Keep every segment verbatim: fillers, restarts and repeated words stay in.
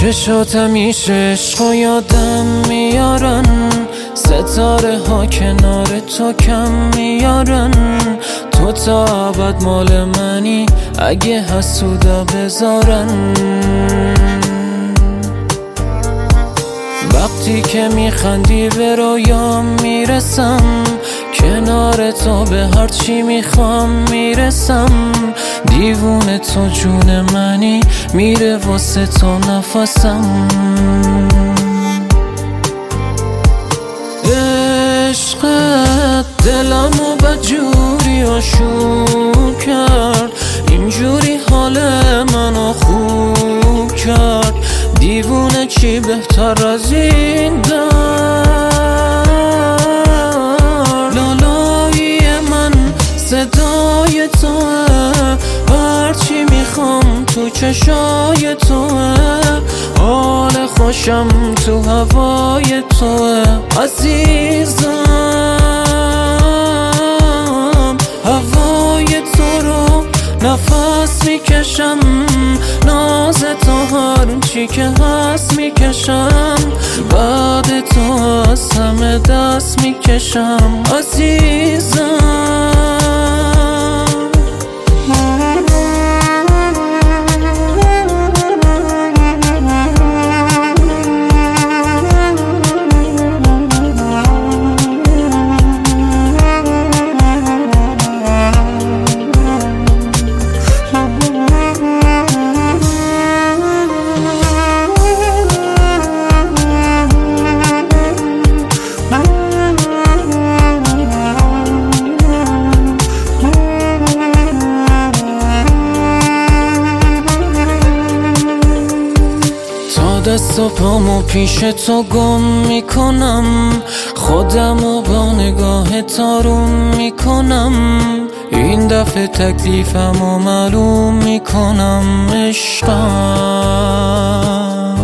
چشات همیشه عشق و یادم میارن، ستاره ها کنار تو کم میارن. تو تا ابد مال منی اگه حسودا بذارن. وقتی که میخندی به رویام میرسم، کنار تو به هر چی میخوام میرسم. دیوونه تو جون منی، میره واسه تو نفسم. عشقت دلمو بدجوری آشوب کرد، اینجوری حال منو خوب کرد. دیوونه چی بهتر از این دار؟ لالایی من صدای توه، هرچی میخوام تو چشای توه. حال خوشم تو هوای توه عزیزم. هوای تو رو نفس میکشم، ناز تو هر چی که هست میکشم. بعد تو از همه دست میکشم عزیزم. دست و پامو پیش تو گم میکنم، خودمو با نگاه تارون میکنم. این دفعه تکلیفمو معلوم میکنم عشقم.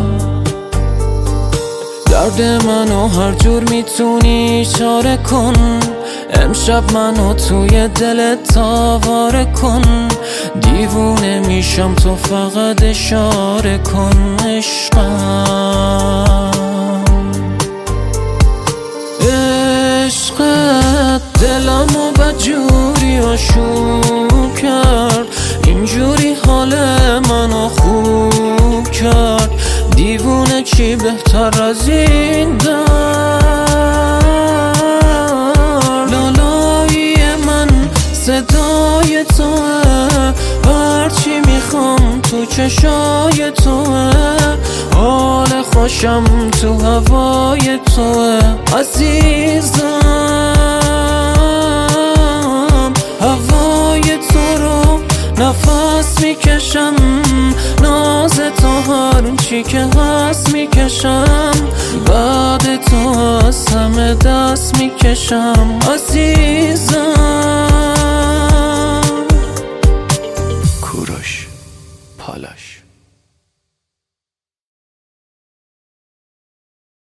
درد منو هر جور میتونی اشاره کن، امشب منو توی دلت تاواره کن. دیوونه میشم تو فقط اشاره کن عشقم. عشقت دلمو بدجوری آشوب کرد، اینجوری حال منو خوب کرد. دیوونه چی بهتر از این دار؟ لالایی من صدای توه، هرچی میخوام تو چشای توه. حال خوشم تو هوای توه عزیزم. هوای تو رو نفس میکشم، ناز تو هر چی که هست میکشم. بعد تو از همه دست میکشم عزیزم.